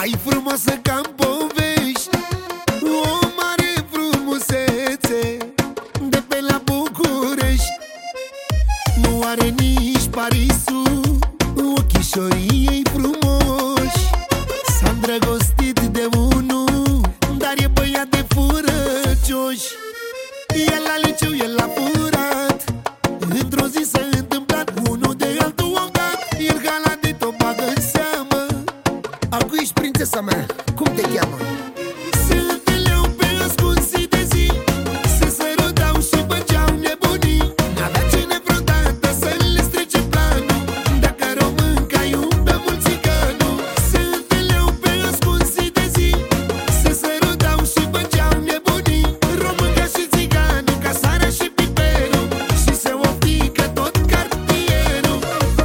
Mai frumoasă ca-n povești, o mare frumusețe de pe la București. Nu are nici Parisul ochișorii ei frumoși. S-a îndrăgostit de unul, dar e băiat de furăcioș. El la liciu, el l-a furat, într-o zi s-a întâmplat, unul de altul au dat. El gala de tot bagă în seamă. Acu ești prințesa mea, cum te cheamă? Se întâlneau pe ascunsi de zi, se sărutau și făceau nebunii. N-avea cine vreodată să le strece planul, dacă românca iubea mult țiganul. Se întâlneau pe ascunsi de zi, se sărutau și făceau nebunii. Românca și țiganul, ca sarea și piperul, și se oftică tot cartierul.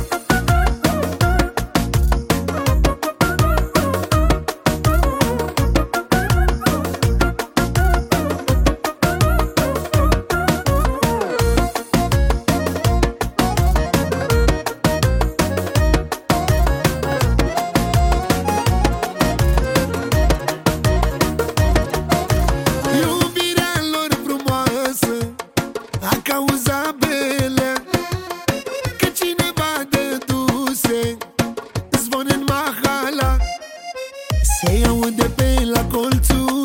Iubirea lor frumoasă a cauzat belea, că cineva dăduse zvon în mahala. Se aude pe la colțul